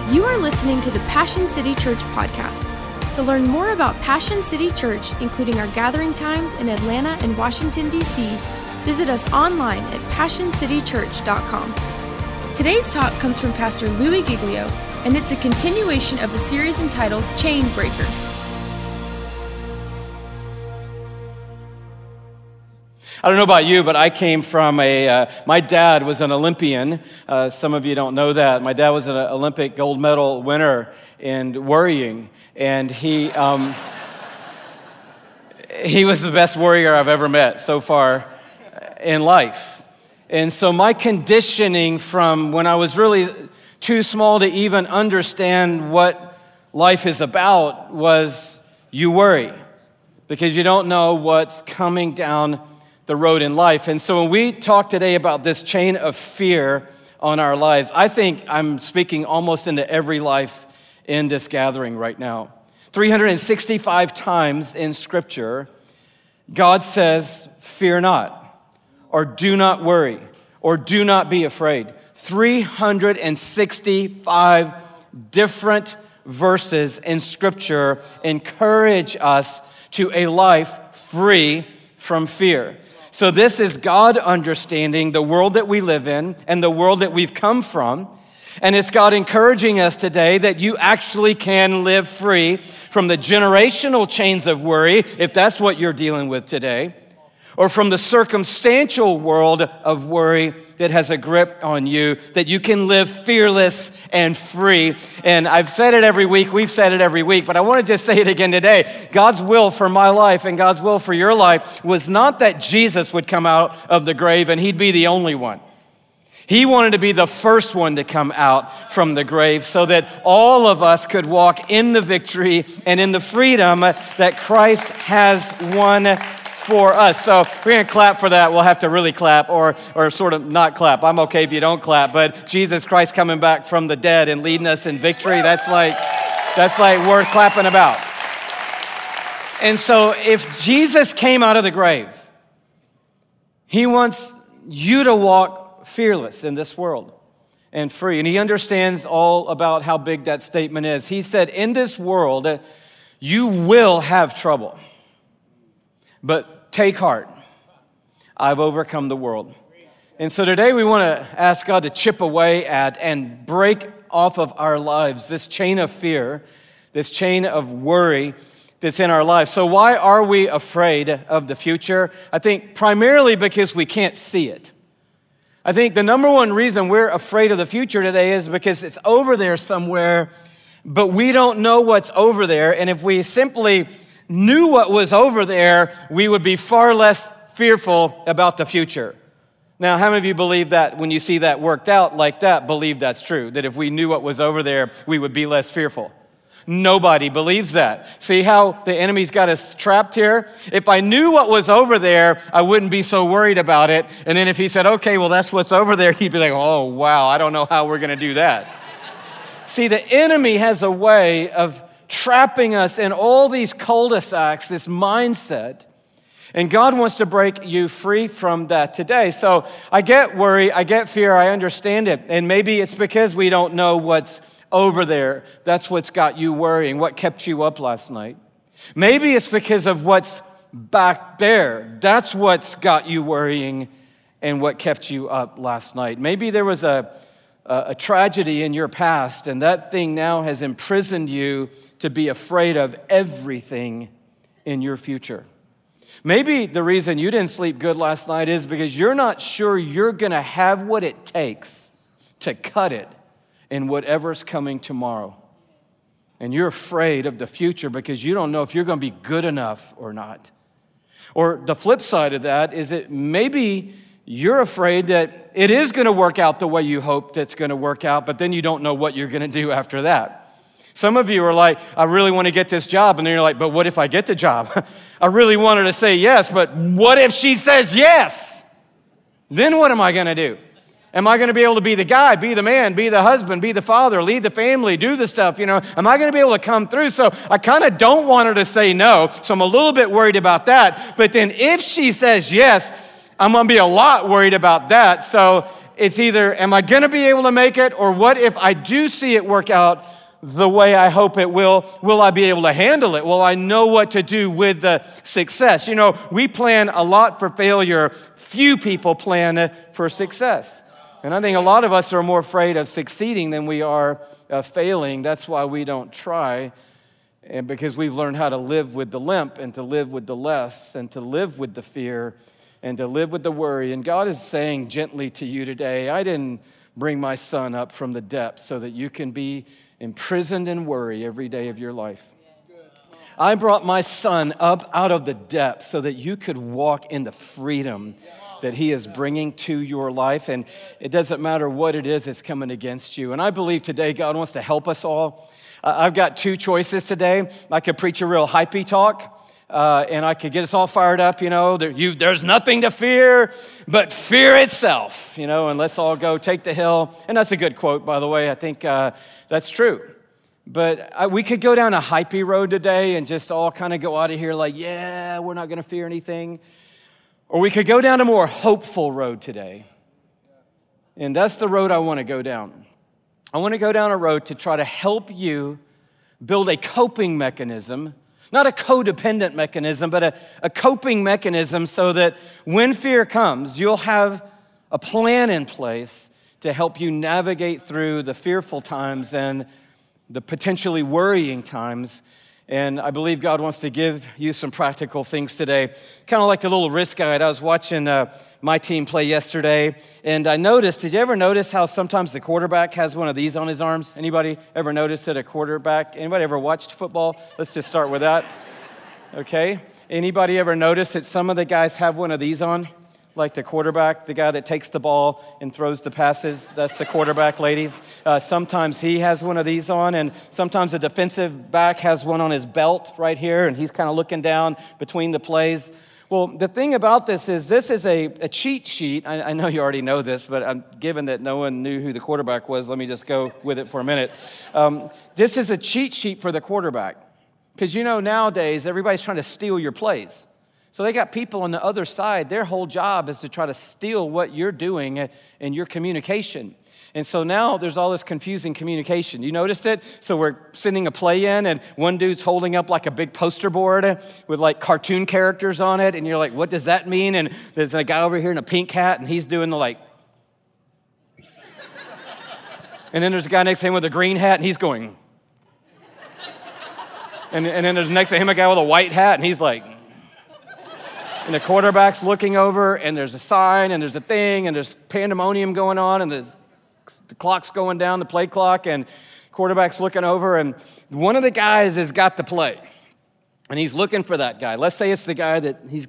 You are listening to the Passion City Church podcast. To learn more about Passion City Church, including our gathering times in Atlanta and Washington, D.C., visit us online at passioncitychurch.com. Today's talk comes from Pastor Louis Giglio, and it's a continuation of a series entitled Chain Breaker. I don't know about you, but I came from my dad was an Olympian. Some of you don't know that. My dad was an Olympic gold medal winner in worrying, and he was the best warrior I've ever met so far in life. And so my conditioning from when I was really too small to even understand what life is about was you worry because you don't know what's coming down the road in life. And so when we talk today about this chain of fear on our lives, I think I'm speaking almost into every life in this gathering right now. 365 times in Scripture, God says, fear not, or do not worry, or do not be afraid. 365 different verses in Scripture encourage us to a life free from fear. So this is God understanding the world that we live in and the world that we've come from. And it's God encouraging us today that you actually can live free from the generational chains of worry, if that's what you're dealing with today, or from the circumstantial world of worry that has a grip on you, that you can live fearless and free. And I've said it every week, we've said it every week, but I want to just say it again today. God's will for my life and God's will for your life was not that Jesus would come out of the grave and he'd be the only one. He wanted to be the first one to come out from the grave so that all of us could walk in the victory and in the freedom that Christ has won for us. So we're going to clap for that. We'll have to really clap or sort of not clap. I'm okay if you don't clap, but Jesus Christ coming back from the dead and leading us in victory, that's like worth clapping about. And so if Jesus came out of the grave, he wants you to walk fearless in this world and free. And he understands all about how big that statement is. He said, in this world, you will have trouble. But take heart, I've overcome the world. And so today we want to ask God to chip away at and break off of our lives this chain of fear, this chain of worry that's in our lives. So why are we afraid of the future? I think primarily because we can't see it. I think the number one reason we're afraid of the future today is because it's over there somewhere, but we don't know what's over there. And if we simply knew what was over there, we would be far less fearful about the future. Now, how many of you believe that when you see that worked out like that, believe that's true? That if we knew what was over there, we would be less fearful? Nobody believes that. See how the enemy's got us trapped here? If I knew what was over there, I wouldn't be so worried about it. And then if he said, okay, well, that's what's over there, he'd be like, oh, wow, I don't know how we're going to do that. See, the enemy has a way of trapping us in all these cul-de-sacs, this mindset. And God wants to break you free from that today. So I get worry, I get fear, I understand it. And maybe it's because we don't know what's over there. That's what's got you worrying, what kept you up last night. Maybe it's because of what's back there. That's what's got you worrying and what kept you up last night. Maybe there was a tragedy in your past, and that thing now has imprisoned you to be afraid of everything in your future. Maybe the reason you didn't sleep good last night is because you're not sure you're going to have what it takes to cut it in whatever's coming tomorrow. And you're afraid of the future because you don't know if you're going to be good enough or not. Or the flip side of that is that maybe you're afraid that it is going to work out the way you hoped it's going to work out, but then you don't know what you're going to do after that. Some of you are like, I really want to get this job. And then you're like, but what if I get the job? I really wanted to say yes, but what if she says yes? Then what am I going to do? Am I going to be able to be the guy, be the man, be the husband, be the father, lead the family, do the stuff, Am I going to be able to come through? So I kind of don't want her to say no, so I'm a little bit worried about that. But then if she says yes, I'm going to be a lot worried about that. So it's either, am I going to be able to make it? Or what if I do see it work out the way I hope it will? Will I be able to handle it? Will I know what to do with the success? You know, we plan a lot for failure. Few people plan for success. And I think a lot of us are more afraid of succeeding than we are failing. That's why we don't try. And because we've learned how to live with the limp and to live with the less and to live with the fear and to live with the worry. And God is saying gently to you today, I didn't bring my son up from the depths so that you can be imprisoned in worry every day of your life. I brought my son up out of the depths so that you could walk in the freedom that he is bringing to your life. And it doesn't matter what it is that's coming against you. And I believe today God wants to help us all. I've got two choices today. I could preach a real hypey talk. And I could get us all fired up, you know. There's nothing to fear but fear itself, you know, and let's all go take the hill. And that's a good quote, by the way. I think that's true. But we could go down a hypey road today and just all kind of go out of here like, yeah, we're not going to fear anything. Or we could go down a more hopeful road today. And that's the road I want to go down. I want to go down a road to try to help you build a coping mechanism. Not a codependent mechanism, but a coping mechanism so that when fear comes, you'll have a plan in place to help you navigate through the fearful times and the potentially worrying times. And I believe God wants to give you some practical things today. Kind of like the little risk guide. I was watching my team play yesterday, and I noticed, did you ever notice how sometimes the quarterback has one of these on his arms? Anybody ever notice that a quarterback, anybody ever watched football? Let's just start with that. Okay. Anybody ever notice that some of the guys have one of these on? Like the quarterback, the guy that takes the ball and throws the passes, that's the quarterback, ladies. Sometimes he has one of these on, and sometimes the defensive back has one on his belt right here, and he's kind of looking down between the plays. Well, the thing about this is a cheat sheet. I know you already know this, but given that no one knew who the quarterback was, let me just go with it for a minute. This is a cheat sheet for the quarterback. Because you know nowadays, everybody's trying to steal your plays. So they got people on the other side. Their whole job is to try to steal what you're doing in your communication. And so now there's all this confusing communication. You notice it? So we're sending a play in, and one dude's holding up like a big poster board with like cartoon characters on it. And you're like, what does that mean? And there's a guy over here in a pink hat, and he's doing the like. And then there's a guy next to him with a green hat, and he's going. And then there's next to him a guy with a white hat, and he's like. And the quarterback's looking over, and there's a sign, and there's a thing, and there's pandemonium going on, and the clock's going down, the play clock, and quarterback's looking over, and one of the guys has got the play, and he's looking for that guy. Let's say it's the guy that he's.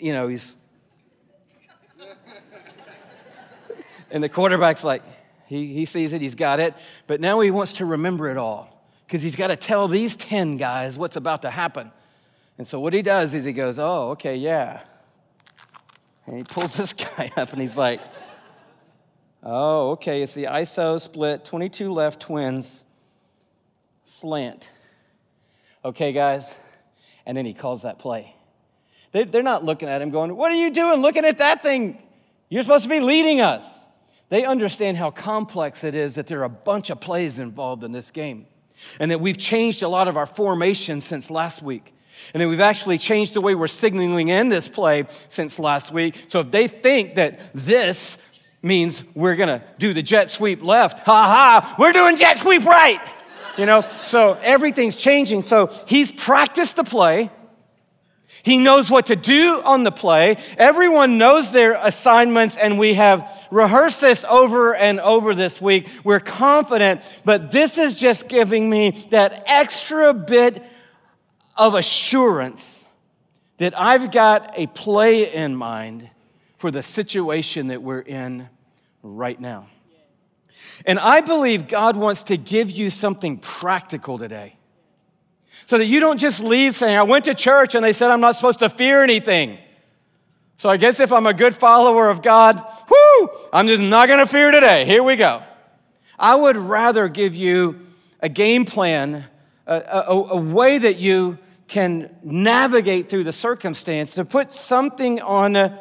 And the quarterback's like, he sees it, he's got it, but now he wants to remember it all, because he's got to tell these 10 guys what's about to happen. And so what he does is he goes, oh, okay, yeah. And he pulls this guy up, and he's like, oh, okay, it's the ISO split, 22 left twins, slant. Okay, guys. And then he calls that play. They're not looking at him going, what are you doing looking at that thing? You're supposed to be leading us. They understand how complex it is, that there are a bunch of plays involved in this game, and that we've changed a lot of our formation since last week. And then we've actually changed the way we're signaling in this play since last week. So if they think that this means we're going to do the jet sweep left, we're doing jet sweep right. You know, so everything's changing. So he's practiced the play. He knows what to do on the play. Everyone knows their assignments, and we have rehearsed this over and over this week. We're confident, but this is just giving me that extra bit of assurance that I've got a play in mind for the situation that we're in right now. And I believe God wants to give you something practical today, so that you don't just leave saying, I went to church and they said I'm not supposed to fear anything. So I guess if I'm a good follower of God, I'm just not going to fear today. Here we go. I would rather give you a game plan, a way that you can navigate through the circumstance, to put something on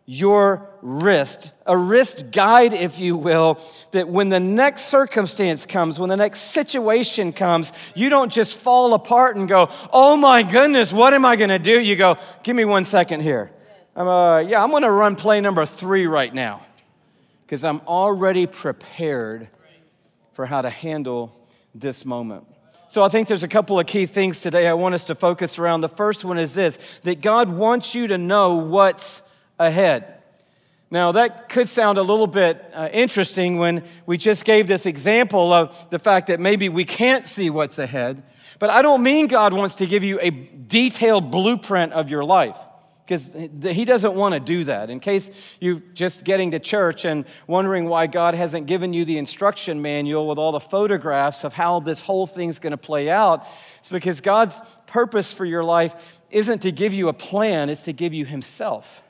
your wrist, a wrist guide, if you will, that when the next circumstance comes, when the next situation comes, you don't just fall apart and go, oh my goodness, what am I going to do? You go, give me 1 second here. I'm going to run play number 3 right now because I'm already prepared for how to handle this moment. So I think there's a couple of key things today I want us to focus around. The first one is this, that God wants you to know what's ahead. Now, that could sound a little bit interesting when we just gave this example of the fact that maybe we can't see what's ahead, but I don't mean God wants to give you a detailed blueprint of your life, because he doesn't want to do that. In case you're just getting to church and wondering why God hasn't given you the instruction manual with all the photographs of how this whole thing's going to play out, it's because God's purpose for your life isn't to give you a plan, it's to give you himself.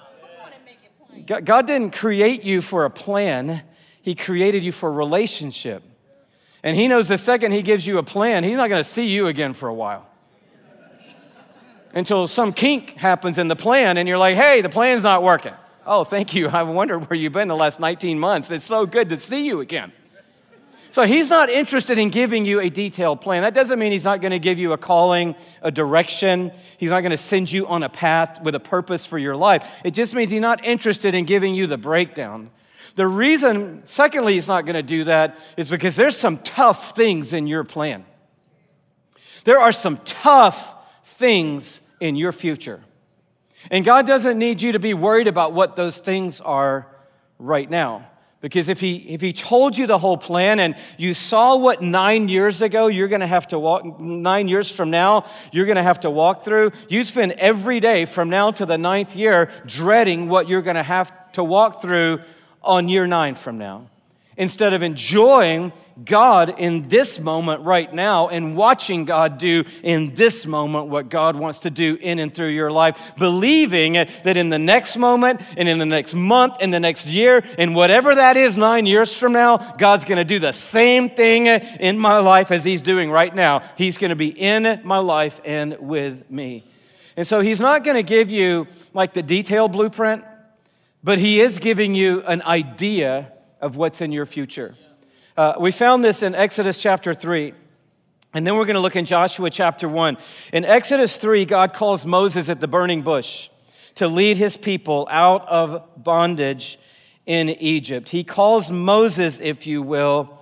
God didn't create you for a plan. He created you for a relationship. And he knows the second he gives you a plan, he's not going to see you again for a while. Until some kink happens in the plan and you're like, hey, the plan's not working. Oh, thank you. I wondered where you've been the last 19 months. It's so good to see you again. So he's not interested in giving you a detailed plan. That doesn't mean he's not going to give you a calling, a direction. He's not going to send you on a path with a purpose for your life. It just means he's not interested in giving you the breakdown. The reason, secondly, he's not going to do that is because there's some tough things in your plan. There are some tough things in your future. And God doesn't need you to be worried about what those things are right now. Because if he told you the whole plan and you saw what 9 years ago you're going to have to walk, 9 years from now you're going to have to walk through, you'd spend every day from now to the 9th year dreading what you're going to have to walk through on year 9 from now. Instead of enjoying God in this moment right now and watching God do in this moment what God wants to do in and through your life, believing that in the next moment and in the next month and the next year and whatever that is 9 years from now, God's going to do the same thing in my life as he's doing right now. He's going to be in my life and with me. And so he's not going to give you like the detailed blueprint, but he is giving you an idea of what's in your future. We found this in Exodus chapter 3, and then we're going to look in Joshua chapter 1. In Exodus 3, God calls Moses at the burning bush to lead his people out of bondage in Egypt. He calls Moses, if you will,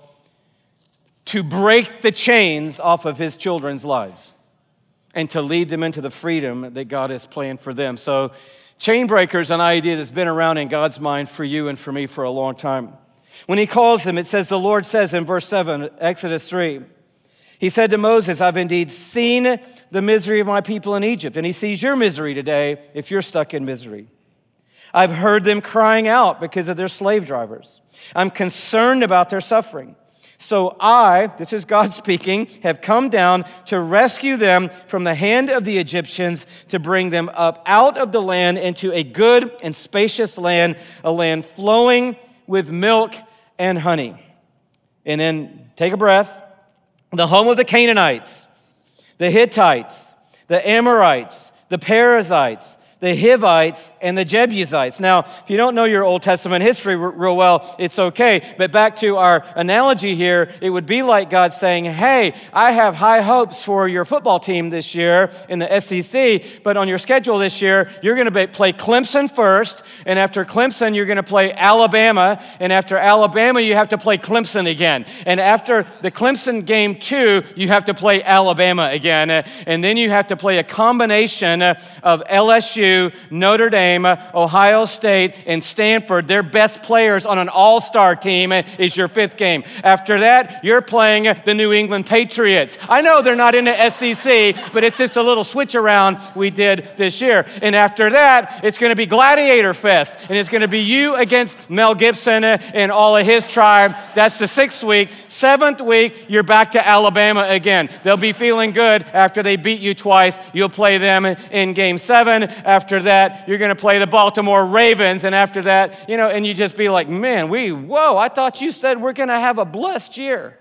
to break the chains off of his children's lives and to lead them into the freedom that God has planned for them. So chain breaker is an idea that's been around in God's mind for you and for me for a long time. When he calls them, it says, the Lord says in verse 7, Exodus 3, he said to Moses, I've indeed seen the misery of my people in Egypt. And he sees your misery today if you're stuck in misery. I've heard them crying out because of their slave drivers. I'm concerned about their suffering. So I, this is God speaking, have come down to rescue them from the hand of the Egyptians, to bring them up out of the land into a good and spacious land, a land flowing with milk and honey. And then take a breath. The home of the Canaanites, the Hittites, the Amorites, the Perizzites, the Hivites, and the Jebusites. Now, if you don't know your Old Testament history real well, it's okay. But back to our analogy here, it would be like God saying, hey, I have high hopes for your football team this year in the SEC, but on your schedule this year, you're going to play Clemson first, and after Clemson, you're going to play Alabama, and after Alabama, you have to play Clemson again. And after the Clemson game 2, you have to play Alabama again. And then you have to play a combination of LSU, Notre Dame, Ohio State, and Stanford. Their best players on an all-star team is your 5th game. After that, you're playing the New England Patriots. I know they're not in the SEC, but it's just a little switch around we did this year. And after that, it's going to be Gladiator Fest, and it's going to be you against Mel Gibson and all of his tribe. That's the 6th week. 7th week, you're back to Alabama again. They'll be feeling good after they beat you twice. You'll play them in game 7. After that, you're going to play the Baltimore Ravens. And after that, and you just be like, man, I thought you said we're going to have a blessed year.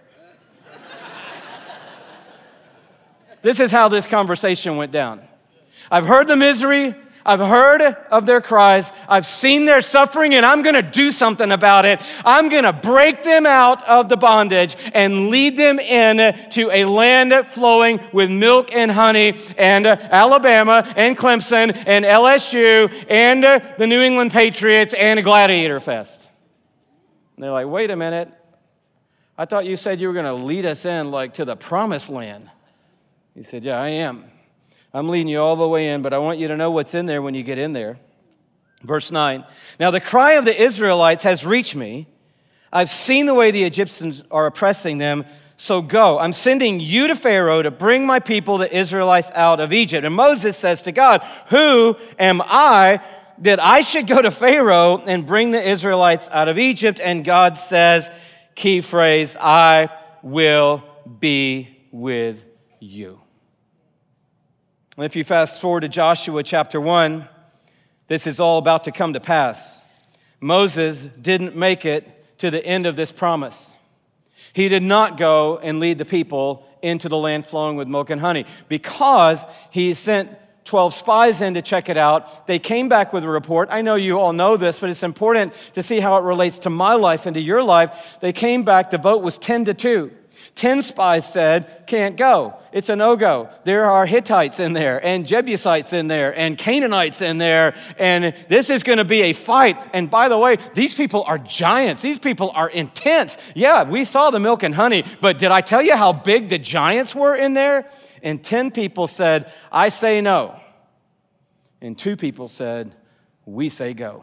This is how this conversation went down. I've heard the misery. I've heard of their cries. I've seen their suffering, and I'm going to do something about it. I'm going to break them out of the bondage and lead them in to a land flowing with milk and honey, and Alabama and Clemson and LSU and the New England Patriots and a Gladiator Fest. And they're like, wait a minute. I thought you said you were going to lead us in like to the promised land. He said, yeah, I am. I'm leading you all the way in, but I want you to know what's in there when you get in there. Verse 9, now the cry of the Israelites has reached me. I've seen the way the Egyptians are oppressing them, so go. I'm sending you to Pharaoh to bring my people, the Israelites, out of Egypt. And Moses says to God, who am I that I should go to Pharaoh and bring the Israelites out of Egypt? And God says, key phrase, I will be with you. And if you fast forward to Joshua chapter 1, this is all about to come to pass. Moses didn't make it to the end of this promise. He did not go and lead the people into the land flowing with milk and honey because he sent 12 spies in to check it out. They came back with a report. I know you all know this, but it's important to see how it relates to my life and to your life. They came back, the vote was 10-2. 10 spies said, can't go. It's a no-go. There are Hittites in there, and Jebusites in there, and Canaanites in there, and this is going to be a fight. And by the way, these people are giants. These people are intense. Yeah, we saw the milk and honey, but did I tell you how big the giants were in there? And 10 people said, I say no. And 2 people said, we say go.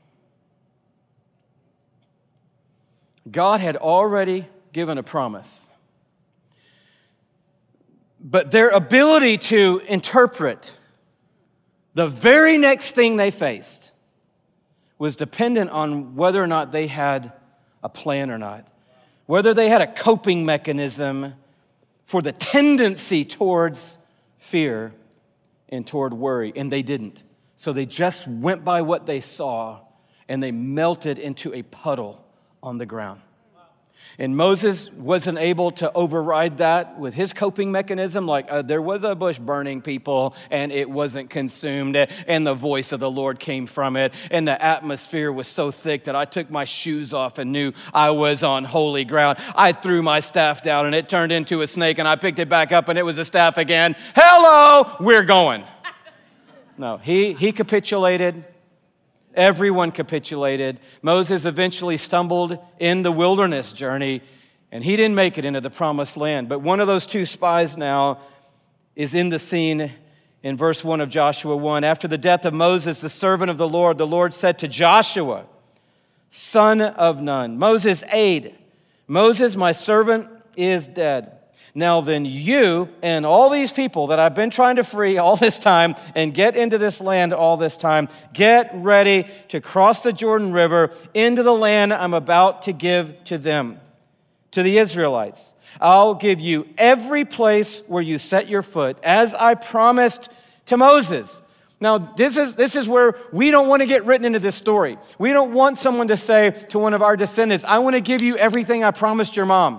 God had already given a promise. But their ability to interpret the very next thing they faced was dependent on whether or not they had a plan or not, whether they had a coping mechanism for the tendency towards fear and toward worry, and they didn't. So they just went by what they saw, and they melted into a puddle on the ground. And Moses wasn't able to override that with his coping mechanism, like there was a bush burning, people, and it wasn't consumed, and the voice of the Lord came from it, and the atmosphere was so thick that I took my shoes off and knew I was on holy ground. I threw my staff down, and it turned into a snake, and I picked it back up, and it was a staff again. Hello, we're going. No, he capitulated. Everyone capitulated. Moses eventually stumbled in the wilderness journey, and he didn't make it into the promised land. But one of those 2 spies now is in the scene in verse 1 of Joshua 1. After the death of Moses, the servant of the Lord said to Joshua, son of Nun, Moses' aide, Moses, my servant, is dead. Now then you and all these people that I've been trying to free all this time and get into this land all this time, get ready to cross the Jordan River into the land I'm about to give to them, to the Israelites. I'll give you every place where you set your foot, as I promised to Moses. Now, this is where we don't want to get written into this story. We don't want someone to say to one of our descendants, I want to give you everything I promised your mom.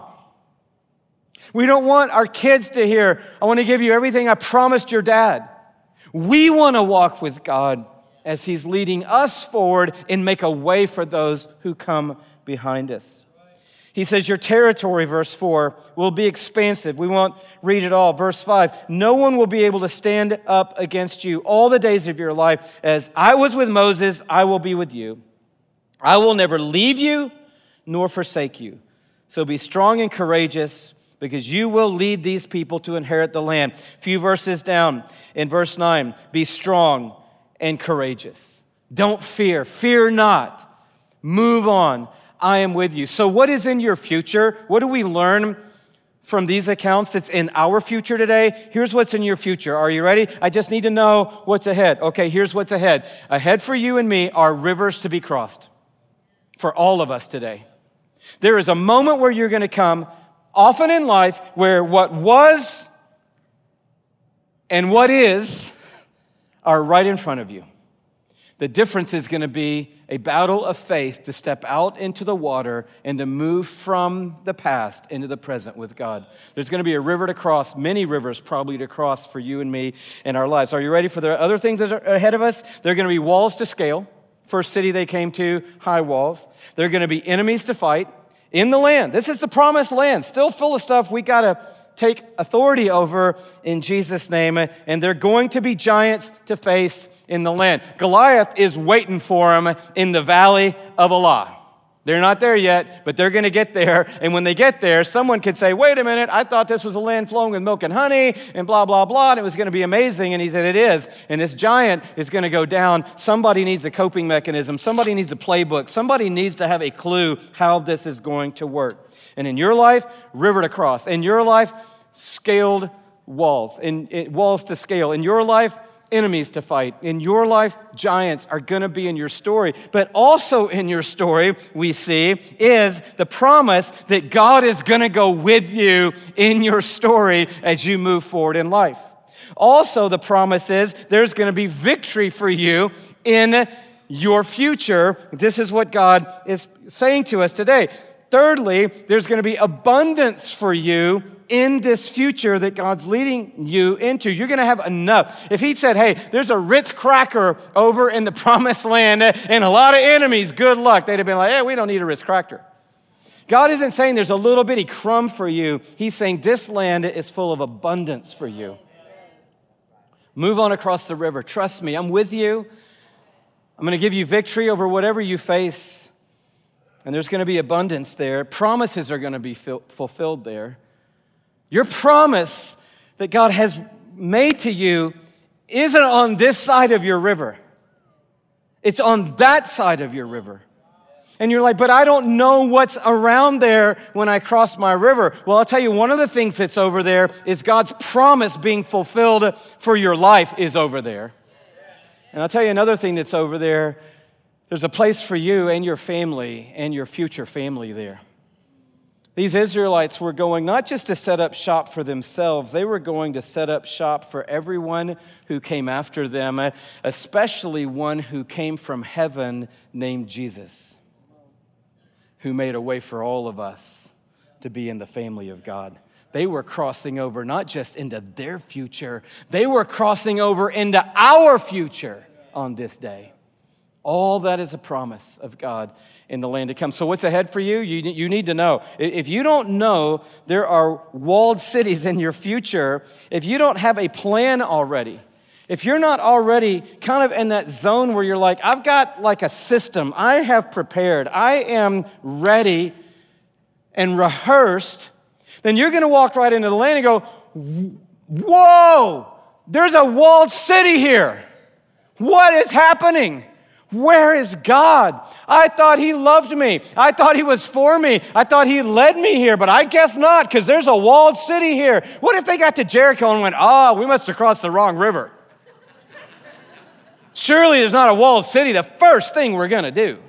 We don't want our kids to hear, I want to give you everything I promised your dad. We want to walk with God as he's leading us forward and make a way for those who come behind us. He says, your territory, verse 4, will be expansive. We won't read it all. Verse 5, no one will be able to stand up against you all the days of your life. As I was with Moses, I will be with you. I will never leave you nor forsake you. So be strong and courageous, because you will lead these people to inherit the land. A few verses down in verse 9, be strong and courageous. Don't fear. Fear not. Move on. I am with you. So what is in your future? What do we learn from these accounts that's in our future today? Here's what's in your future. Are you ready? I just need to know what's ahead. Okay, here's what's ahead. Ahead for you and me are rivers to be crossed for all of us today. There is a moment where you're going to come often in life where what was and what is are right in front of you. The difference is going to be a battle of faith to step out into the water and to move from the past into the present with God. There's going to be a river to cross, many rivers probably to cross for you and me in our lives. Are you ready for the other things that are ahead of us? There are going to be walls to scale. First city they came to, high walls. There are going to be enemies to fight in the land. This is the promised land, still full of stuff we got to take authority over in Jesus' name. And there are going to be giants to face in the land. Goliath is waiting for him in the valley of Elah. They're not there yet, but they're going to get there. And when they get there, someone could say, wait a minute, I thought this was a land flowing with milk and honey and blah, blah, blah, and it was going to be amazing. And he said, it is. And this giant is going to go down. Somebody needs a coping mechanism. Somebody needs a playbook. Somebody needs to have a clue how this is going to work. And in your life, river to cross. In your life, scaled walls. Walls to scale. In your life, enemies to fight. In your life, giants are going to be in your story. But also in your story, we see, is the promise that God is going to go with you in your story as you move forward in life. Also, the promise is there's going to be victory for you in your future. This is what God is saying to us today. Thirdly, there's going to be abundance for you in this future that God's leading you into. You're going to have enough. If he said, hey, there's a Ritz cracker over in the promised land and a lot of enemies, good luck. They'd have been like, hey, we don't need a Ritz cracker. God isn't saying there's a little bitty crumb for you. He's saying this land is full of abundance for you. Move on across the river. Trust me, I'm with you. I'm going to give you victory over whatever you face. And there's going to be abundance there. Promises are going to be fulfilled there. Your promise that God has made to you isn't on this side of your river. It's on that side of your river. And you're like, but I don't know what's around there when I cross my river. Well, I'll tell you, one of the things that's over there is God's promise being fulfilled for your life is over there. And I'll tell you another thing that's over there. There's a place for you and your family and your future family there. These Israelites were going not just to set up shop for themselves, they were going to set up shop for everyone who came after them, especially one who came from heaven named Jesus, who made a way for all of us to be in the family of God. They were crossing over not just into their future, they were crossing over into our future on this day. All that is a promise of God in the land to come. So what's ahead for you? You need to know. If you don't know there are walled cities in your future, if you don't have a plan already, if you're not already kind of in that zone where you're like, I've got like a system, I have prepared, I am ready and rehearsed, then you're going to walk right into the land and go, whoa, there's a walled city here. What is happening? Where is God? I thought he loved me. I thought he was for me. I thought he led me here, but I guess not, because there's a walled city here. What if they got to Jericho and went, we must have crossed the wrong river? Surely there's not a walled city. The first thing we're going to do.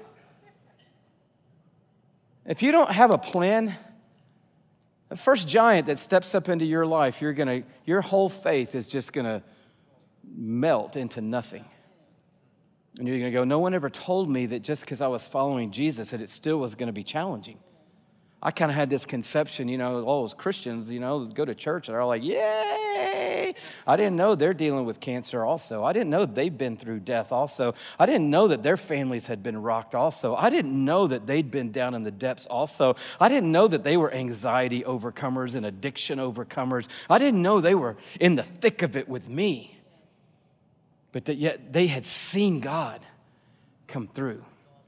If you don't have a plan, the first giant that steps up into your life, your whole faith is just going to melt into nothing. And you're going to go, no one ever told me that just because I was following Jesus that it still was going to be challenging. I kind of had this conception, all those Christians, go to church and they're all like, yay! I didn't know they're dealing with cancer also. I didn't know they've been through death also. I didn't know that their families had been rocked also. I didn't know that they'd been down in the depths also. I didn't know that they were anxiety overcomers and addiction overcomers. I didn't know they were in the thick of it with me. But that yet they had seen God come through.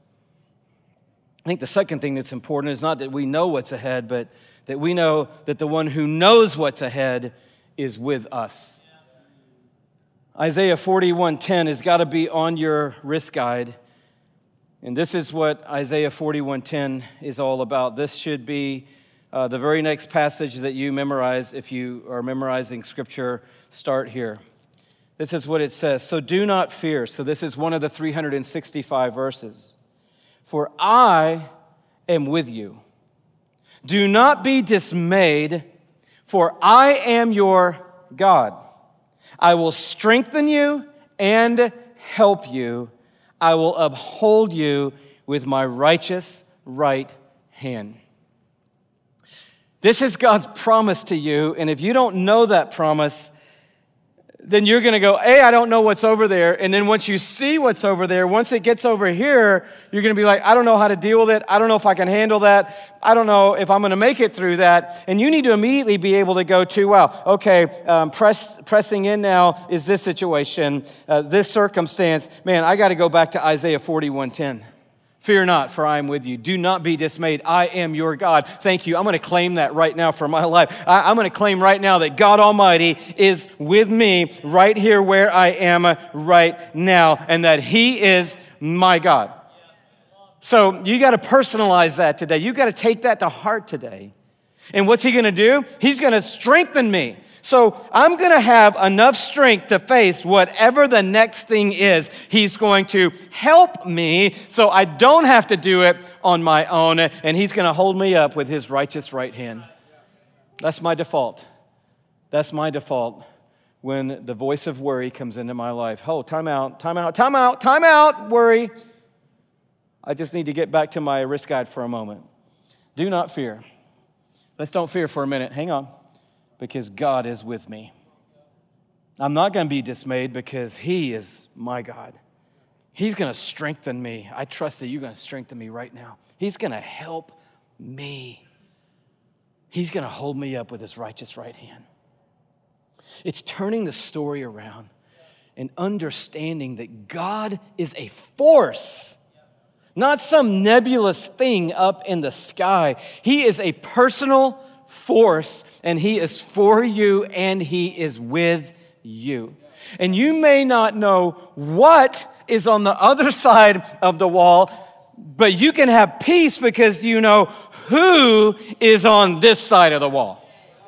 I think the second thing that's important is not that we know what's ahead, but that we know that the one who knows what's ahead is with us. Isaiah 41:10 has got to be on your wrist guide. And this is what Isaiah 41:10 is all about. This should be the very next passage that you memorize. If you are memorizing scripture, start here. This is what it says. So do not fear. So this is one of the 365 verses. For I am with you. Do not be dismayed, for I am your God. I will strengthen you and help you. I will uphold you with my righteous right hand. This is God's promise to you, and if you don't know that promise, then you're going to go, I don't know what's over there. And then once you see what's over there, once it gets over here, you're going to be like, I don't know how to deal with it. I don't know if I can handle that. I don't know if I'm going to make it through that. And you need to immediately be able to go to, wow, okay, pressing in now is this situation, this circumstance. Man, I got to go back to Isaiah 41:10. Fear not, for I am with you. Do not be dismayed. I am your God. Thank you. I'm going to claim that right now for my life. I'm going to claim right now that God Almighty is with me right here where I am right now, and that He is my God. So you got to personalize that today. You got to take that to heart today. And what's He going to do? He's going to strengthen me. So I'm going to have enough strength to face whatever the next thing is. He's going to help me so I don't have to do it on my own, and He's going to hold me up with His righteous right hand. That's my default. That's my default when the voice of worry comes into my life. Oh, time out, worry. I just need to get back to my risk guide for a moment. Do not fear. Let's don't fear for a minute. Hang on. Because God is with me. I'm not going to be dismayed because He is my God. He's going to strengthen me. I trust that you're going to strengthen me right now. He's going to help me. He's going to hold me up with His righteous right hand. It's turning the story around and understanding that God is a force, not some nebulous thing up in the sky. He is a personal force, and He is for you, and He is with you. And you may not know what is on the other side of the wall, but you can have peace because you know who is on this side of the wall.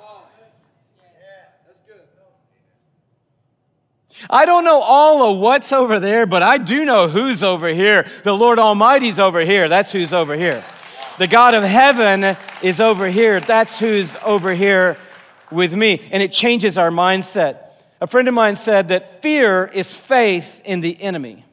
I don't know all of what's over there, but I do know who's over here. The Lord Almighty's over here. That's who's over here. The God of heaven is over here. That's who's over here with me. And it changes our mindset. A friend of mine said that fear is faith in the enemy.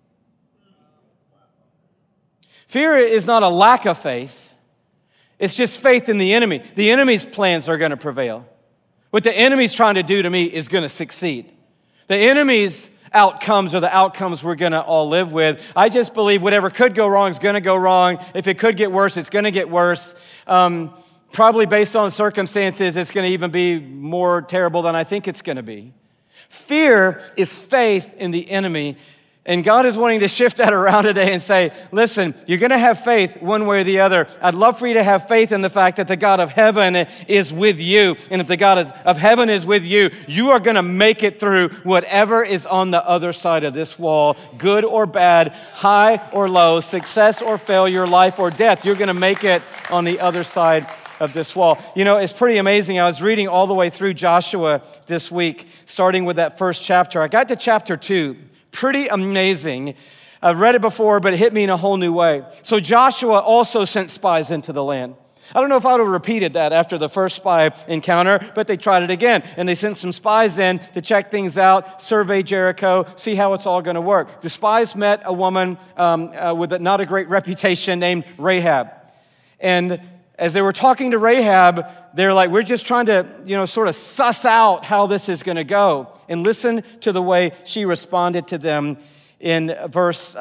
Fear is not a lack of faith. It's just faith in the enemy. The enemy's plans are going to prevail. What the enemy's trying to do to me is going to succeed. The enemy's outcomes are the outcomes we're going to all live with. I just believe whatever could go wrong is going to go wrong. If it could get worse, it's going to get worse. Probably based on circumstances, it's going to even be more terrible than I think it's going to be. Fear is faith in the enemy. And God is wanting to shift that around today and say, listen, you're going to have faith one way or the other. I'd love for you to have faith in the fact that the God of heaven is with you. And if the God of heaven is with you, you are going to make it through whatever is on the other side of this wall, good or bad, high or low, success or failure, life or death. You're going to make it on the other side of this wall. You know, it's pretty amazing. I was reading all the way through Joshua this week, starting with that first chapter. I got to chapter 2. Pretty amazing. I've read it before, but it hit me in a whole new way. So Joshua also sent spies into the land. I don't know if I would have repeated that after the first spy encounter, but they tried it again. And they sent some spies in to check things out, survey Jericho, see how it's all going to work. The spies met a woman with not a great reputation named Rahab. And as they were talking to Rahab, they're like, we're just trying to, sort of suss out how this is going to go. And listen to the way she responded to them in verse,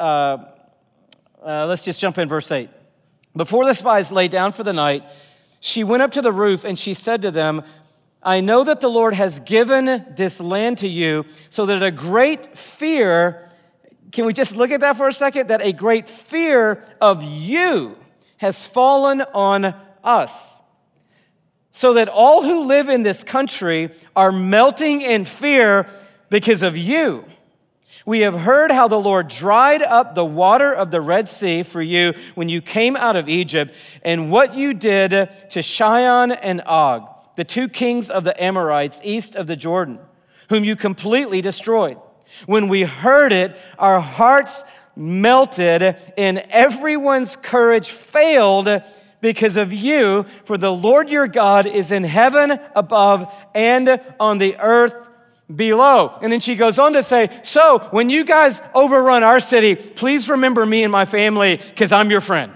let's just jump in verse 8. Before the spies lay down for the night, she went up to the roof and she said to them, I know that the Lord has given this land to you so that a great fear, can we just look at that for a second? That a great fear of you has fallen on us, so that all who live in this country are melting in fear because of you. We have heard how the Lord dried up the water of the Red Sea for you when you came out of Egypt, and what you did to Sihon and Og, the two kings of the Amorites east of the Jordan, whom you completely destroyed. When we heard it, our hearts melted, and everyone's courage failed because of you, for the Lord your God is in heaven above and on the earth below. And then she goes on to say, so when you guys overrun our city, please remember me and my family because I'm your friend.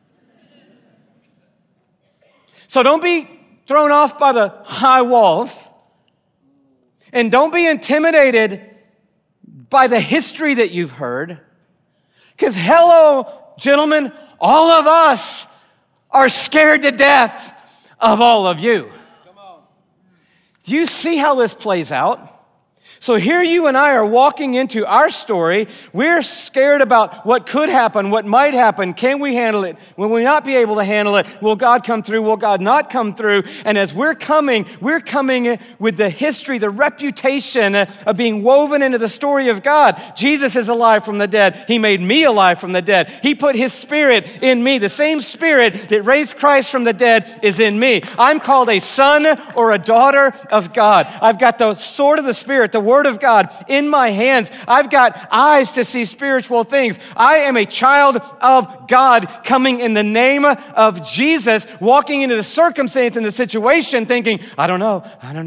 So don't be thrown off by the high walls, and don't be intimidated by the history that you've heard, because hello, gentlemen, all of us are scared to death of all of you. Do you see how this plays out? So here you and I are walking into our story. We're scared about what could happen, what might happen. Can we handle it? Will we not be able to handle it? Will God come through? Will God not come through? And as we're coming with the history, the reputation of being woven into the story of God. Jesus is alive from the dead. He made me alive from the dead. He put his spirit in me. The same spirit that raised Christ from the dead is in me. I'm called a son or a daughter of God. I've got the sword of the Spirit, the Word of God in my hands. I've got eyes to see spiritual things. I am a child of God coming in the name of Jesus, walking into the circumstance and the situation thinking, I don't know.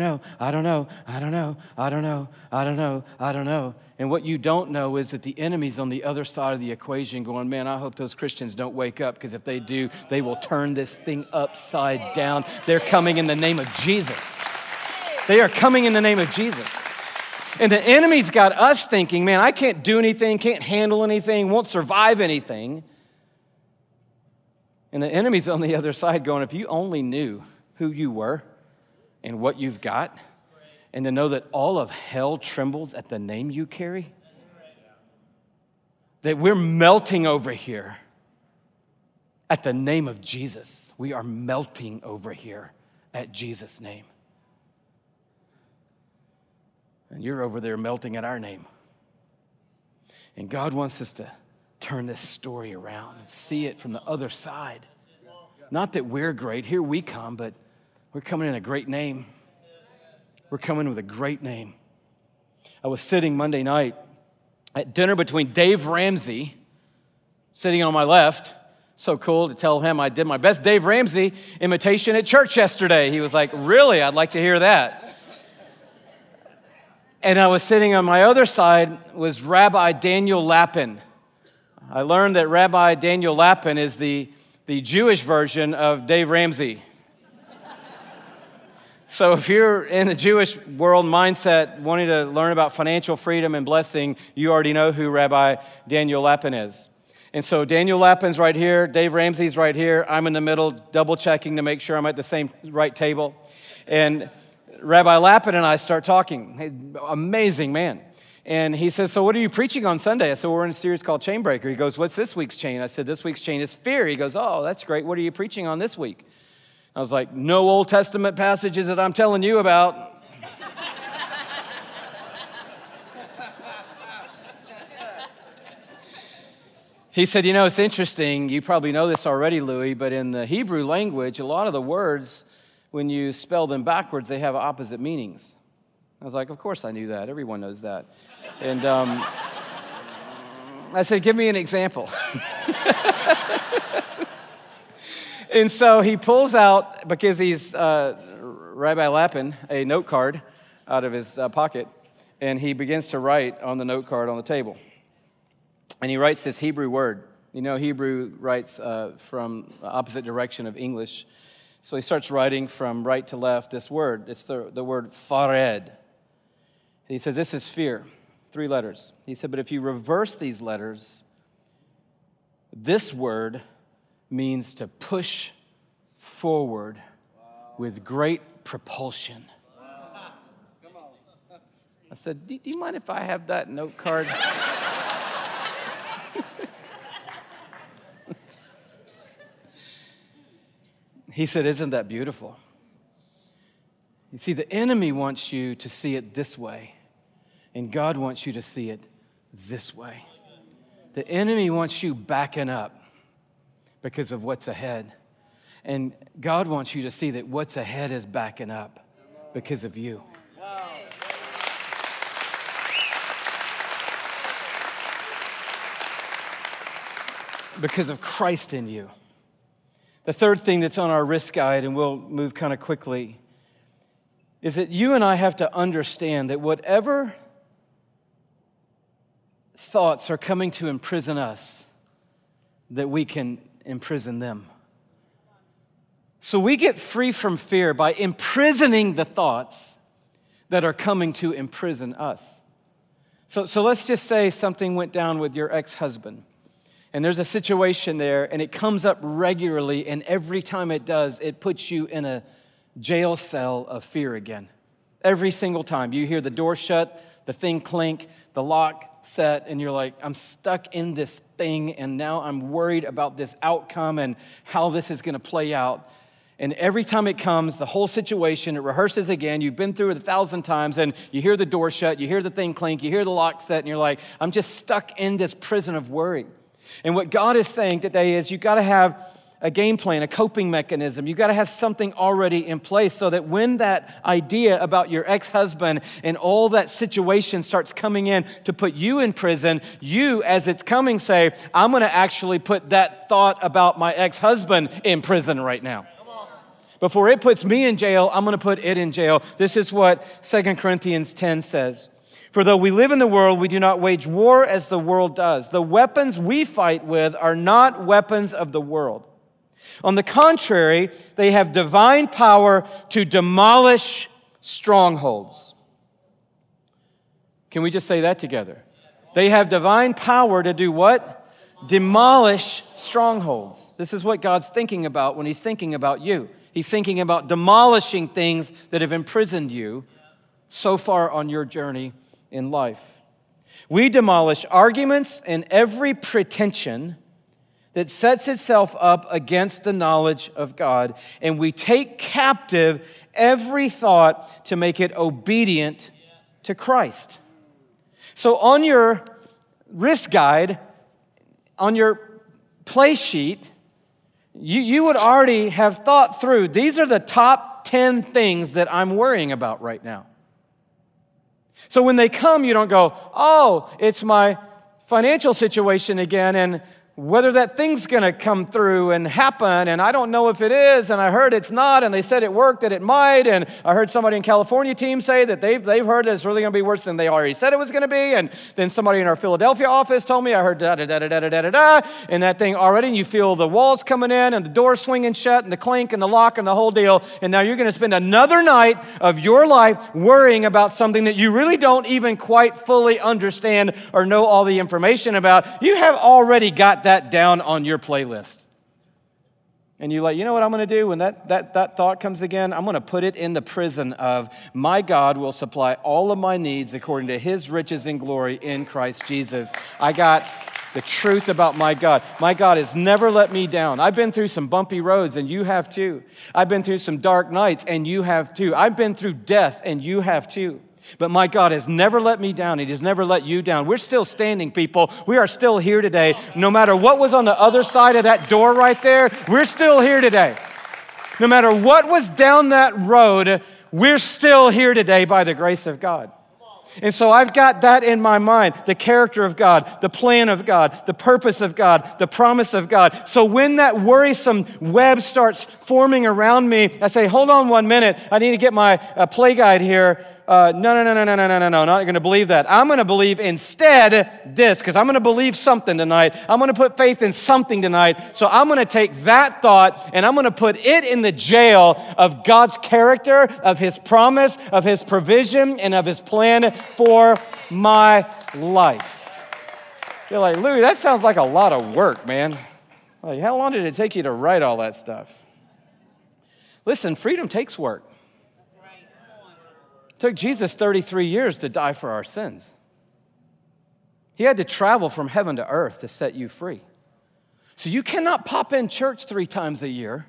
And what you don't know is that the enemy's on the other side of the equation going, man, I hope those Christians don't wake up, because if they do, they will turn this thing upside down. They're coming in the name of Jesus. They are coming in the name of Jesus. And the enemy's got us thinking, man, I can't do anything, can't handle anything, won't survive anything. And the enemy's on the other side going, if you only knew who you were and what you've got, and to know that all of hell trembles at the name you carry, that we're melting over here at the name of Jesus. We are melting over here at Jesus' name. And you're over there melting at our name. And God wants us to turn this story around and see it from the other side. Not that we're great, here we come, but we're coming in a great name. We're coming with a great name. I was sitting Monday night at dinner between Dave Ramsey, sitting on my left. So cool to tell him I did my best Dave Ramsey imitation at church yesterday. He was like, really? I'd like to hear that. And I was sitting on my other side was Rabbi Daniel Lapin. I learned that Rabbi Daniel Lapin is the Jewish version of Dave Ramsey. So if you're in the Jewish world mindset, wanting to learn about financial freedom and blessing, you already know who Rabbi Daniel Lapin is. And so Daniel Lapin's right here, Dave Ramsey's right here, I'm in the middle, double checking to make sure I'm at the same right table. And Rabbi Lapin and I start talking. Amazing man. And he says, so what are you preaching on Sunday? I said, we're in a series called Chain Breaker. He goes, what's this week's chain? I said, this week's chain is fear. He goes, oh, that's great. What are you preaching on this week? I was like, no Old Testament passages that I'm telling you about. He said, you know, it's interesting. You probably know this already, Louis, but in the Hebrew language, a lot of the words, when you spell them backwards, they have opposite meanings. I was like, of course I knew that. Everyone knows that. And I said, give me an example. And so he pulls out, because he's Rabbi Lapin, a note card out of his pocket, and he begins to write on the note card on the table. And he writes this Hebrew word. You know, Hebrew writes from the opposite direction of English. So he starts writing from right to left this word. It's the word fared. He says, this is fear, 3 letters. He said, but if you reverse these letters, this word means to push forward with great propulsion. I said, do you mind if I have that note card? He said, isn't that beautiful? You see, the enemy wants you to see it this way, and God wants you to see it this way. The enemy wants you backing up because of what's ahead. And God wants you to see that what's ahead is backing up because of you. Because of Christ in you. The third thing that's on our risk guide, and we'll move kind of quickly, is that you and I have to understand that whatever thoughts are coming to imprison us, that we can imprison them. So we get free from fear by imprisoning the thoughts that are coming to imprison us. So let's just say something went down with your ex-husband, and there's a situation there, and it comes up regularly, and every time it does, it puts you in a jail cell of fear again. Every single time. You hear the door shut, the thing clink, the lock set, and you're like, I'm stuck in this thing, and now I'm worried about this outcome and how this is going to play out. And every time it comes, the whole situation, it rehearses again. You've been through it 1,000 times, and you hear the door shut, you hear the thing clink, you hear the lock set, and you're like, I'm just stuck in this prison of worry. And what God is saying today is you got to have a game plan, a coping mechanism. You got to have something already in place so that when that idea about your ex-husband and all that situation starts coming in to put you in prison, you, as it's coming, say, I'm going to actually put that thought about my ex-husband in prison right now. Before it puts me in jail, I'm going to put it in jail. This is what 2 Corinthians 10 says. For though we live in the world, we do not wage war as the world does. The weapons we fight with are not weapons of the world. On the contrary, they have divine power to demolish strongholds. Can we just say that together? They have divine power to do what? Demolish strongholds. This is what God's thinking about when he's thinking about you. He's thinking about demolishing things that have imprisoned you so far on your journey in life. We demolish arguments and every pretension that sets itself up against the knowledge of God, and we take captive every thought to make it obedient to Christ. So on your wrist guide, on your play sheet, you would already have thought through, these are the top 10 things that I'm worrying about right now. So when they come, you don't go, oh, it's my financial situation again, and whether that thing's going to come through and happen, and I don't know if it is, and I heard it's not, and they said it worked, that it might, and I heard somebody in California team say that they've heard that it's really going to be worse than they already said it was going to be, and then somebody in our Philadelphia office told me, I heard da-da-da-da-da-da-da-da, and that thing already, and you feel the walls coming in, and the door swinging shut, and the clink, and the lock, and the whole deal, and now you're going to spend another night of your life worrying about something that you really don't even quite fully understand or know all the information about. You have already got that down on your playlist. And you're like, you know what I'm going to do when that thought comes again? I'm going to put it in the prison of my God will supply all of my needs according to his riches and glory in Christ Jesus. I got the truth about my God. My God has never let me down. I've been through some bumpy roads, and you have too. I've been through some dark nights, and you have too. I've been through death, and you have too. But my God has never let me down. He has never let you down. We're still standing, people. We are still here today. No matter what was on the other side of that door right there, we're still here today. No matter what was down that road, we're still here today by the grace of God. And so I've got that in my mind, the character of God, the plan of God, the purpose of God, the promise of God. So when that worrisome web starts forming around me, I say, hold on 1 minute. I need to get my play guide here. No, not going to believe that. I'm going to believe instead this, because I'm going to believe something tonight. I'm going to put faith in something tonight. So I'm going to take that thought and I'm going to put it in the jail of God's character, of his promise, of his provision, and of his plan for my life. You're like, Louie, that sounds like a lot of work, man. Like, how long did it take you to write all that stuff? Listen, freedom takes work. It took Jesus 33 years to die for our sins. He had to travel from heaven to earth to set you free. So you cannot pop in church 3 times a year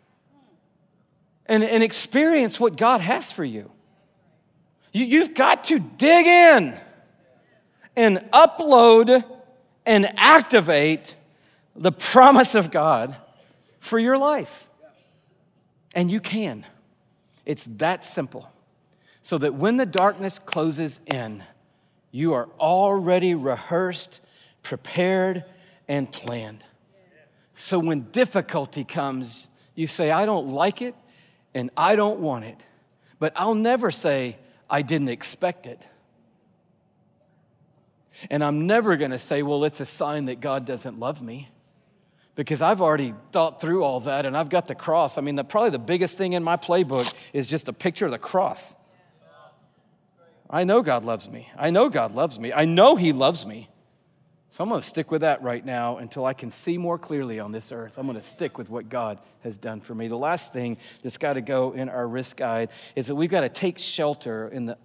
and experience what God has for you. You've got to dig in and upload and activate the promise of God for your life. And you can. It's that simple. So that when the darkness closes in, you are already rehearsed, prepared, and planned. So when difficulty comes, you say, I don't like it and I don't want it, But I'll never say, I didn't expect it. And I'm never going to say, well, it's a sign that God doesn't love me. Because I've already thought through all that, and I've got the cross. I mean, probably the biggest thing in my playbook is just a picture of the cross. I know God loves me. I know God loves me. I know He loves me. So I'm going to stick with that right now until I can see more clearly on this earth. I'm going to stick with what God has done for me. The last thing that's got to go in our risk guide is that we've got to take shelter in the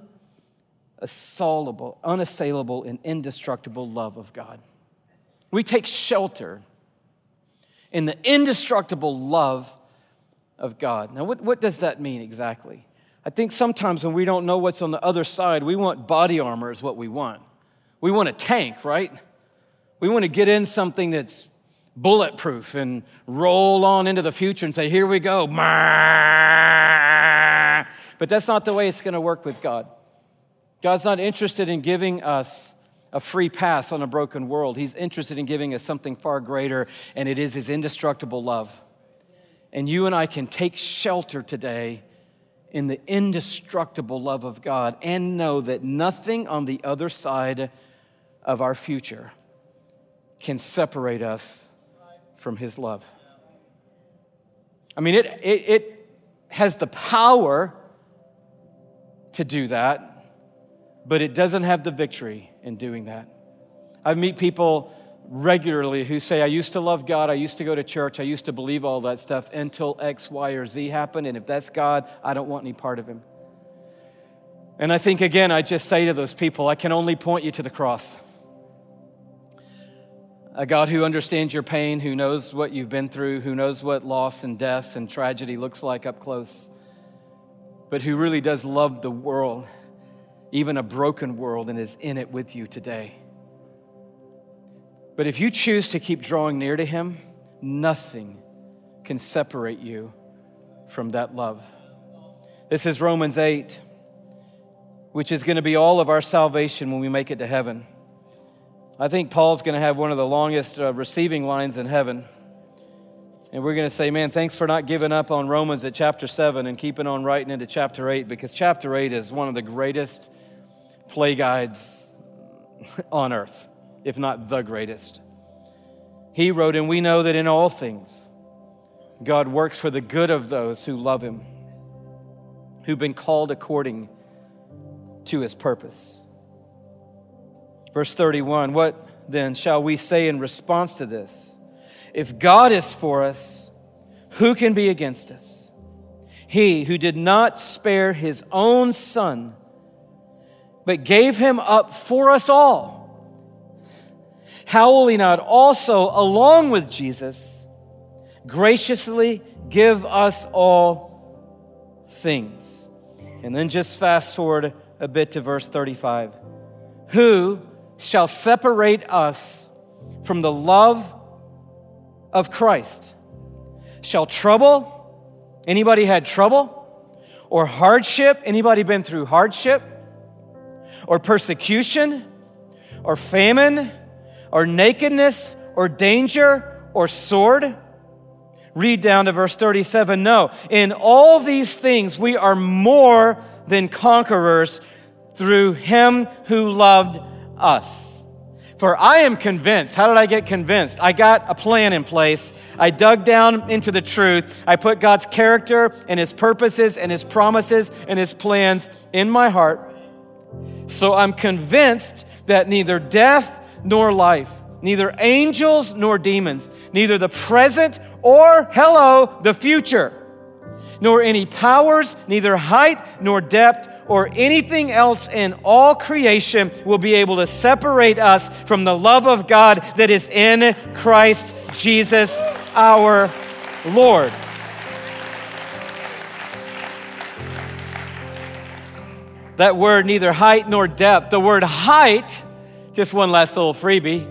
unassailable, and indestructible love of God. We take shelter in the indestructible love of God. Now, what does that mean exactly? I think sometimes when we don't know what's on the other side, we want body armor is what we want. We want a tank, right? We want to get in something that's bulletproof and roll on into the future and say, here we go. But that's not the way it's going to work with God. God's not interested in giving us a free pass on a broken world. He's interested in giving us something far greater, and it is His indestructible love. And you and I can take shelter today in the indestructible love of God and know that nothing on the other side of our future can separate us from His love. I mean, it has the power to do that, but it doesn't have the victory in doing that. I meet people regularly who say, I used to love God, I used to go to church, I used to believe all that stuff until X, Y, or Z happened, and if that's God, I don't want any part of Him. And I think, again, I just say to those people, I can only point you to the cross. A God who understands your pain, who knows what you've been through, who knows what loss and death and tragedy looks like up close, but who really does love the world, even a broken world, and is in it with you today. But if you choose to keep drawing near to Him, nothing can separate you from that love. This is Romans 8, which is going to be all of our salvation when we make it to heaven. I think Paul's going to have one of the longest receiving lines in heaven. And we're going to say, man, thanks for not giving up on Romans at chapter 7 and keeping on writing into chapter 8, because chapter 8 is one of the greatest play guides on earth, if not the greatest. He wrote, and we know that in all things, God works for the good of those who love Him, who've been called according to His purpose. Verse 31, what then shall we say in response to this? If God is for us, who can be against us? He who did not spare His own Son, but gave Him up for us all, how will He not also, along with Jesus, graciously give us all things? And then just fast forward a bit to verse 35. Who shall separate us from the love of Christ? Shall trouble? Anybody had trouble? Or hardship? Anybody been through hardship? Or persecution? Or famine? Or nakedness? Or danger? Or sword? Read down to verse 37. No, in all these things we are more than conquerors through Him who loved us. For I am convinced. How did I get convinced? I got a plan in place. I dug down into the truth. I put God's character and His purposes and His promises and His plans in my heart. So I'm convinced that neither death nor life, neither angels nor demons, neither the present or, the future, nor any powers, neither height nor depth, or anything else in all creation will be able to separate us from the love of God that is in Christ Jesus our Lord. That word, neither height nor depth, the word height, just one last little freebie,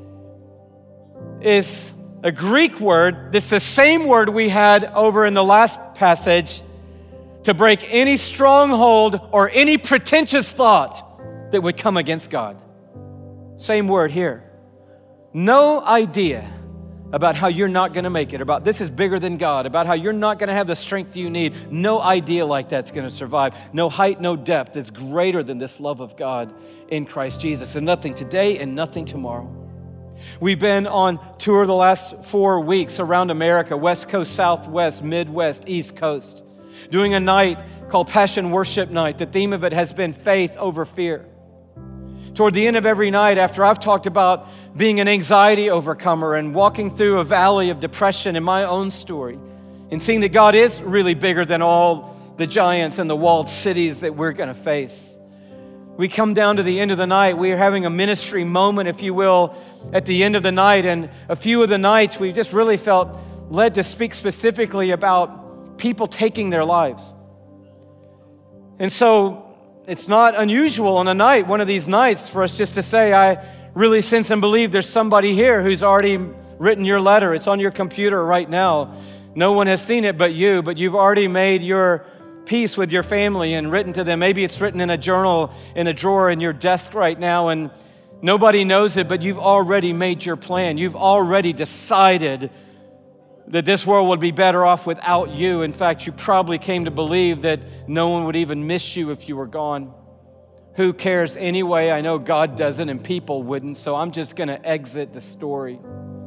is a Greek word that's the same word we had over in the last passage to break any stronghold or any pretentious thought that would come against God. Same word here. No idea about how you're not going to make it, about this is bigger than God, about how you're not going to have the strength you need. No idea like that's going to survive. No height, no depth is greater than this love of God in Christ Jesus. And nothing today and nothing tomorrow. We've been on tour the last 4 weeks around America, West Coast, Southwest, Midwest, East Coast, doing a night called Passion Worship Night. The theme of it has been faith over fear. Toward the end of every night, after I've talked about being an anxiety overcomer and walking through a valley of depression in my own story and seeing that God is really bigger than all the giants and the walled cities that we're going to face, we come down to the end of the night. We are having a ministry moment, if you will, at the end of the night. And a few of the nights, we just really felt led to speak specifically about people taking their lives. And so it's not unusual on a night, one of these nights, for us just to say, I really sense and believe there's somebody here who's already written your letter. It's on your computer right now. No one has seen it but you've already made your peace with your family and written to them. Maybe it's written in a journal in a drawer in your desk right now, and nobody knows it, but you've already made your plan. You've already decided that this world would be better off without you. In fact, you probably came to believe that no one would even miss you if you were gone. Who cares anyway? I know God doesn't and people wouldn't, so I'm just going to exit the story.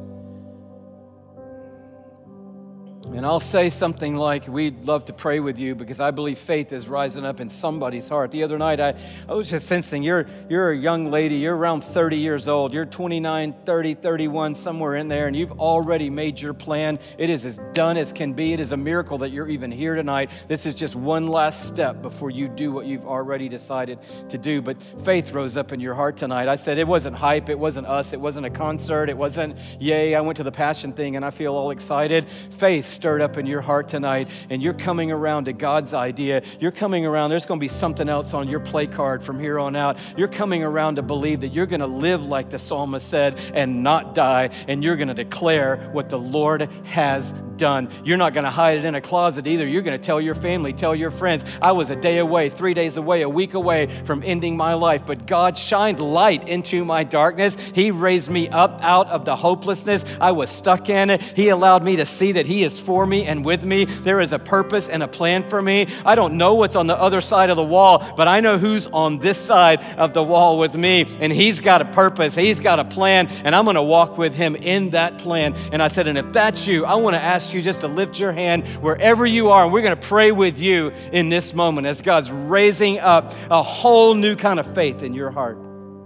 And I'll say something like, we'd love to pray with you because I believe faith is rising up in somebody's heart. The other night, I was just sensing you're a young lady, you're around 30 years old, you're 29, 30, 31, somewhere in there, and you've already made your plan. It is as done as can be. It is a miracle that you're even here tonight. This is just one last step before you do what you've already decided to do. But faith rose up in your heart tonight. I said it wasn't hype, it wasn't us, it wasn't a concert, it wasn't, yay, I went to the Passion thing and I feel all excited. Faith stirred up in your heart tonight, and you're coming around to God's idea. You're coming around, there's going to be something else on your play card from here on out. You're coming around to believe that you're going to live like the psalmist said and not die, and you're going to declare what the Lord has done. You're not going to hide it in a closet either. You're going to tell your family, tell your friends, I was a day away, 3 days away, a week away from ending my life, but God shined light into my darkness. He raised me up out of the hopelessness I was stuck in. He allowed me to see that He is for me and with me. There is a purpose and a plan for me. I don't know what's on the other side of the wall, but I know who's on this side of the wall with me, and He's got a purpose. He's got a plan, and I'm going to walk with Him in that plan. And I said, and if that's you, I want to ask you just to lift your hand wherever you are, and we're going to pray with you in this moment as God's raising up a whole new kind of faith in your heart.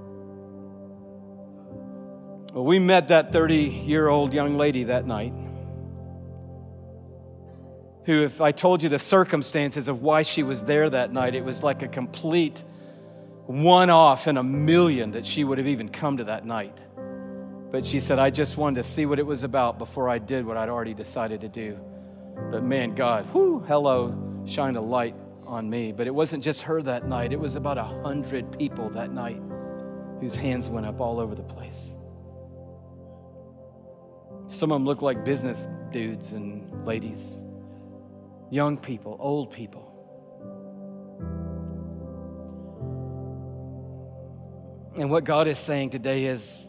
Well, we met that 30-year-old young lady that night, who, if I told you the circumstances of why she was there that night, it was like a complete one-off in a million that she would have even come to that night. But she said, I just wanted to see what it was about before I did what I'd already decided to do. But man, God, hello, shined a light on me. But it wasn't just her that night. It was about 100 people that night whose hands went up all over the place. Some of them looked like business dudes and ladies. Young people, old people. And what God is saying today is,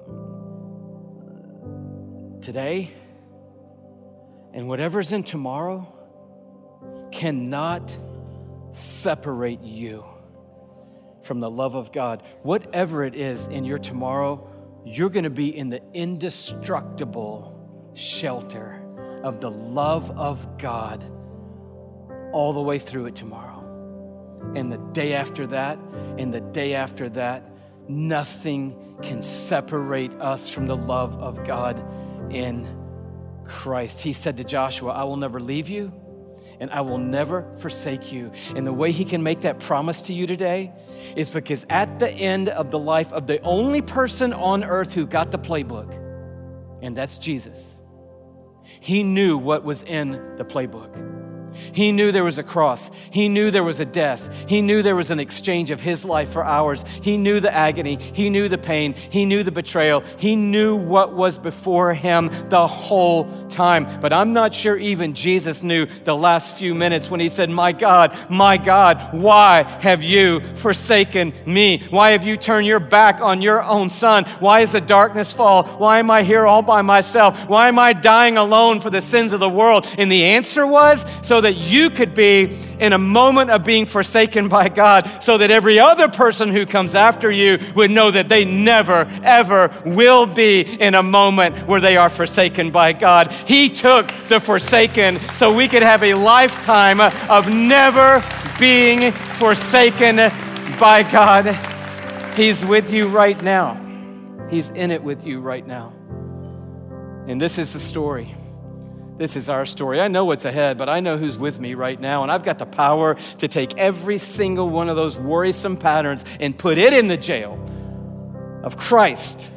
today and whatever's in tomorrow cannot separate you from the love of God. Whatever it is in your tomorrow, you're going to be in the indestructible shelter of the love of God all the way through it tomorrow. And the day after that, and the day after that, nothing can separate us from the love of God in Christ. He said to Joshua, I will never leave you, and I will never forsake you. And the way He can make that promise to you today is because at the end of the life of the only person on earth who got the playbook, and that's Jesus, He knew what was in the playbook. He knew there was a cross. He knew there was a death. He knew there was an exchange of his life for ours. He knew the agony. He knew the pain. He knew the betrayal. He knew what was before him the whole time. But I'm not sure even Jesus knew the last few minutes when he said, my God, why have you forsaken me? Why have you turned your back on your own son? Why is the darkness fall? Why am I here all by myself? Why am I dying alone for the sins of the world? And the answer was so that you could be in a moment of being forsaken by God, so that every other person who comes after you would know that they never, ever will be in a moment where they are forsaken by God. He took the forsaken so we could have a lifetime of never being forsaken by God. He's with you right now. He's in it with you right now. And this is the story. This is our story. I know what's ahead, but I know who's with me right now. And I've got the power to take every single one of those worrisome patterns and put it in the jail of Christ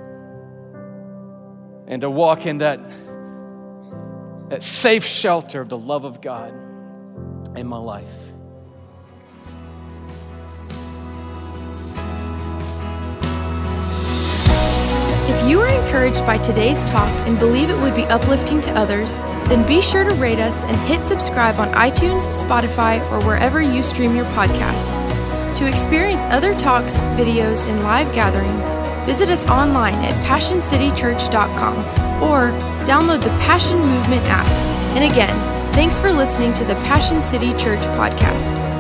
and to walk in that safe shelter of the love of God in my life. If you were encouraged by today's talk and believe it would be uplifting to others, then be sure to rate us and hit subscribe on iTunes, Spotify, or wherever you stream your podcasts. To experience other talks, videos, and live gatherings, visit us online at PassionCityChurch.com or download the Passion Movement app. And again, thanks for listening to the Passion City Church podcast.